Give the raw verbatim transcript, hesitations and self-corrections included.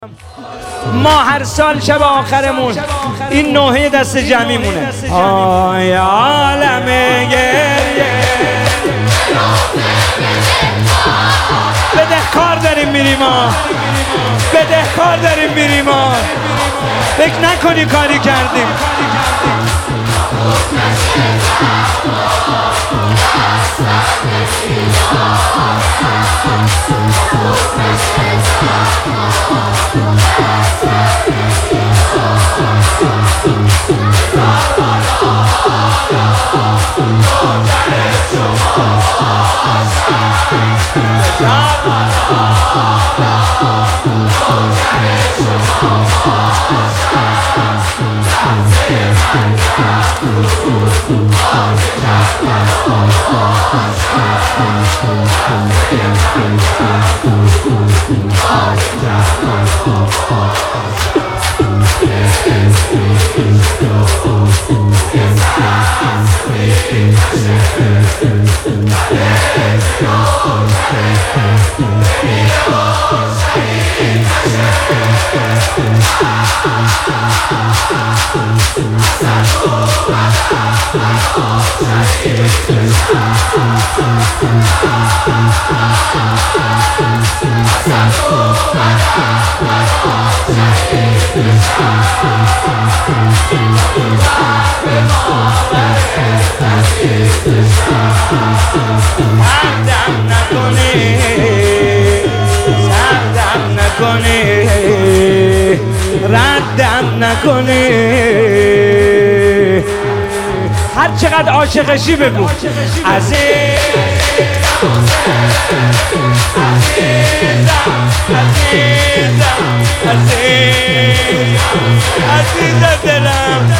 ما هر سال شب آخرمون این نوحه دست جمعی مونه. آی عالم گریه بدهکار داریم میریم ما بدهکار داریم میریم ما فکر نکنی کاری کردیم. سردم نکنی سردم نکنی ردم نکنی هر چقدر عاشقشی بگو عزیز عزیز دلم